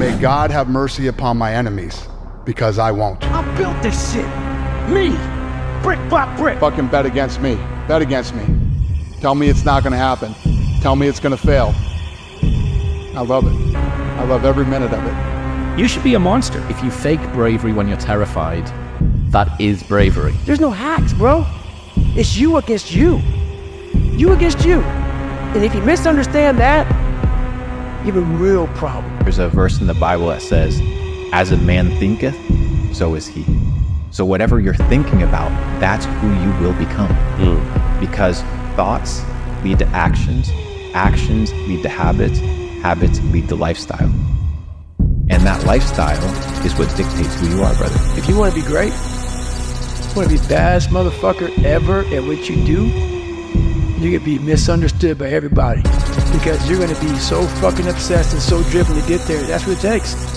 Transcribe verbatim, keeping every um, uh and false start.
May God have mercy upon my enemies, because I won't. I built this shit. Me. Brick by brick. Fucking bet against me. Bet against me. Tell me it's not gonna happen. Tell me it's gonna fail. I love it. I love every minute of it. You should be a monster. If you fake bravery when you're terrified, that is bravery. There's no hacks, bro. It's you against you. You against you. And if you misunderstand that, you have a real problem. There's a verse in the Bible that says, as a man thinketh, so is he. So whatever you're thinking about, that's who you will become. Mm. Because thoughts lead to actions, actions lead to habits, habits lead to lifestyle. And that lifestyle is what dictates who you are, brother. If you want to be great, you want to be the baddest motherfucker ever at what you do, you're going to be misunderstood by everybody. Because you're going to be so fucking obsessed and so driven to get there. That's what it takes.